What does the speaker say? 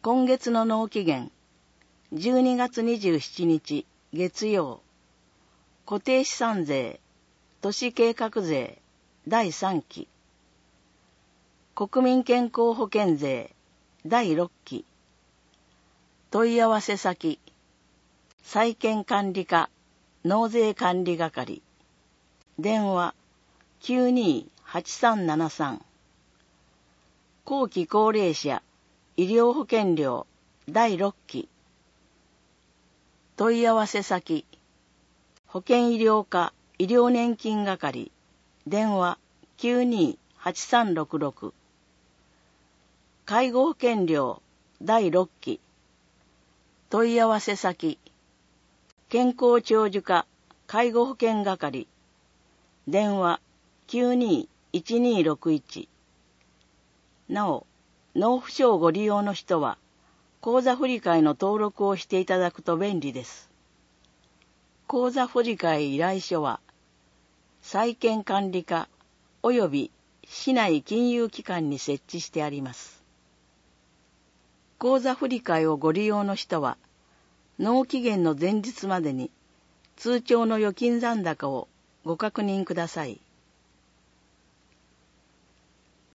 今月の納期限、12月27日月曜、固定資産税、都市計画税、第3期、国民健康保険税、第6期、問い合わせ先、債権管理課、納税管理係、電話928373、後期高齢者、医療保険料、第6期、問い合わせ先、保険医療課、医療年金係、電話928366、介護保険料、第6期、問い合わせ先、健康長寿課、介護保険係、電話921261。なお、納付書をご利用の人は、口座振替の登録をしていただくと便利です。口座振替依頼書は、債権管理課及び市内金融機関に設置してあります。口座振替をご利用の人は、納期限の前日までに通帳の預金残高をご確認ください。